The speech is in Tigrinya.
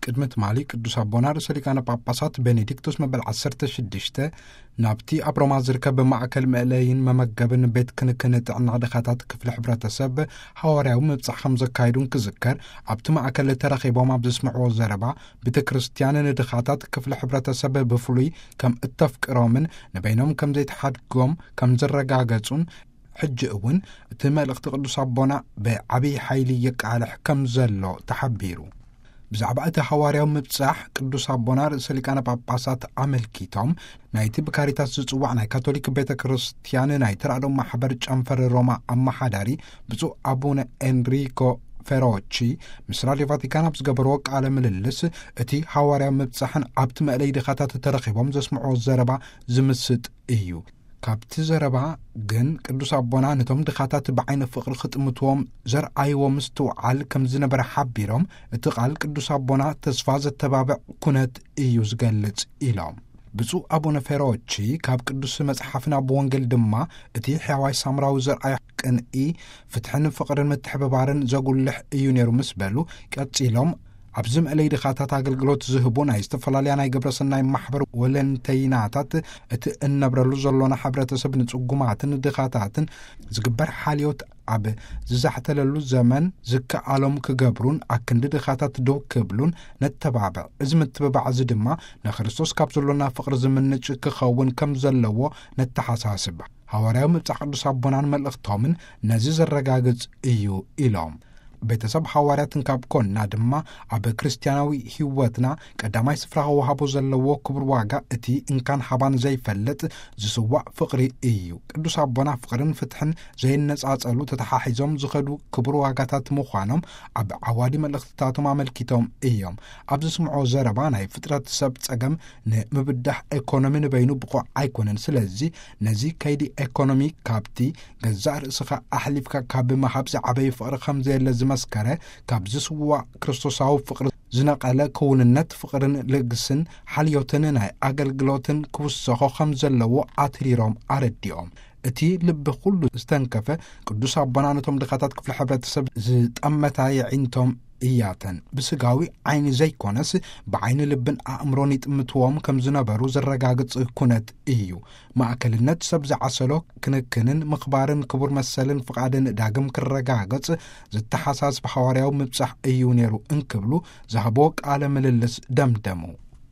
ቅድመት ማሊ ቅዱስ አቦና ርእሰ ሊቃነ ጳጳሳት ቤኔዲክቶስ መበል 16 ናብቲ ኣብ ሮማ ዝርከብ ማዕከል ምእለይን መመገብን ቤት ክንክን ጥዕና ድኻታት ክፍሊ ሕብረተሰብ ሐዋርያዊ ምብጻሕ ከም ዘካይዱን ክዝከር ኣብቲ ማዕከል ተረኺቦም ኣብ ዝስምዕዎ ዘረባ ቤተ ክርስቲያን ንድኻታት ክፍሊ ሕብረተሰብ ብፍሉይ ከም እተፍቅሮምን ንበይኖም ከም ዘይተሓድጎም ከም ዝረጋገጹን ሕጂ እውን እቲ መልእኽቲ ቅዱስ አቦና ብዓብይ ሓይሊ የቃልሕ ከም ዘሎ ተሓቢሩ ብዛዕባ እቲ ሐዋርያዊ ምብጻሕ ቅዱስ አቦና ርእሰ ሊቃነ ጳጳሳት ኣመልኪቶም ናይቲ ብካሪታስ ዝጽዋዕ ናይ ካቶሊክ ቤተ ክርስቲያን ናይ ተራድኦ ማሕበር ጨንፈር ሮማ ኣመሓዳሪ ብፁዕ አቡነ ኤንሪኮ ፌሮቺ ምስ ራድዮ ቫቲካን ኣብ ዝገበርዎ ቃለ ምልልስ እቲ ሐዋርያዊ ምብጻሕን ኣብቲ መእለይ ድኻታት ተረኺቦም ዘስምዕዎ ዘረባ ዝምስጥ እዩ ካብቲ ዘረባ ግን ቅዱስ አቦና ነቶም ድኻታት ብዓይነ ፍቕሪ ክጥምትዎም ዘርአይዎ ምስትውዓል ከም ዝነበረ ሓቢሮም እቲ ቃል ቅዱስ አቦና ተስፋ ዘተባብዕ ኩነት እዩ ዝገልጽ ኢሎም ብፁዕ አቡነ ፌሮቺ ካብ ቅዱስ መጽሓፍን ኣብ ወንጌል ድማ እቲ ሕያዋይ ሳምራዊ ዘርአይ ቅንኢ ፍትሕን ፍቕርን ምትሕብባርን ዘጉልሕ እዩ ነይሩ ምስ በሉ ቀጺሎም ኣብዚ ምእለይ ድኻታት ኣገልግሎት ዝህቡ ናይ ዝተፈላለያ ናይ ግብረሰናይ ማሕበር ወለንተይናታት እቲ እነብረሉ ዘሎና ሕብረተሰብ ንጽጉማትን ድኻታትን ዝግበር ሓልዮት ኣብ ዝዛሕተለሉ ዘመን ዝከኣሎም ክገብሩን ኣክንዲ ድኻታት ደው ክብሉን ነተባብዕ እዚ ምትብባዕ እዚ ድማ ንክርስቶስ ካብ ዘሎና ፍቕሪ ዝምንጭ ክኸውን ከም ዘለዎ ነተሓሳስብ ሐዋርያዊ ምብጻሕ ቅዱስ አቦናን መልእኽቶምን ነዚ ዘረጋግጽ እዩ ኢሎም ቤተሰብ ሐዋርያትን ካብ ኮንና ድማ ኣብ ክርስቲያናዊ ህይወትና ቀዳማይ ስፍራ ክወሃቦ ዘለዎ ክቡር ዋጋ እቲ እንካን ሓባን ዘይፈለጥ ዝስዋዕ ፍቕሪ እዩ ቅዱስ አቦና ፍቕርን ፍትሕን ዘይነጻጸሉ ተተሓሒዞም ዝኸዱ ክቡር ዋጋታት ምዃኖም ኣብ ዓዋዲ መልእኽትታቶም ኣመልኪቶም እዮም ኣብ ዝስምዖ ዘረባ ናይ ፍጥረት ሰብ ጸገም ንምብዳሕ ኢኮኖሚ ንበይኑ ብቑዕ ኣይኮነን ስለዚ ነዚ ከይዲ ኢኮኖሚ ካብቲ ገዛእ ርእስኻ ኣሕሊፍካ ካብ ምሃብ ዝዓበየ ፍቕሪ ከም ዘየለ መስከረ ካብ ዝስዋዕ ክርስቶሳዊ ፍቕሪ ዝነቐለ ክውንነት ፍቕርን ልግስን ሓልዮትን ናይ ኣገልግሎትን ክውሰኾ ከም ዘለዎ ኣትሪሮም ኣረዲኦም እቲ ልቢ ኩሉ ዝተንከፈ ቅዱስ አቦና ነቶም ድኻታት ክፍሊ ሕብረተሰብ ዝጠመታ የዒንቶም እያተን ብስጋዊ ዓይኒ ዘይኮነስ ብዓይኒ ልብን ኣእምሮን ይጥምትዎም ከም ዝነበሩ ዘረጋግጽ ኩነት እዩ ማእከልነት ሰብ ዝዓሰሎ ክንክንን ምኽባርን ክቡር መሰልን ፍቓድን ዳግም ክረጋገጽ ዝተሓሳስብ ሐዋርያዊ ምብጻሕ እዩ ነይሩ እንክብሉ ዝሃቦ ቃለ ምልልስ ደምደሙ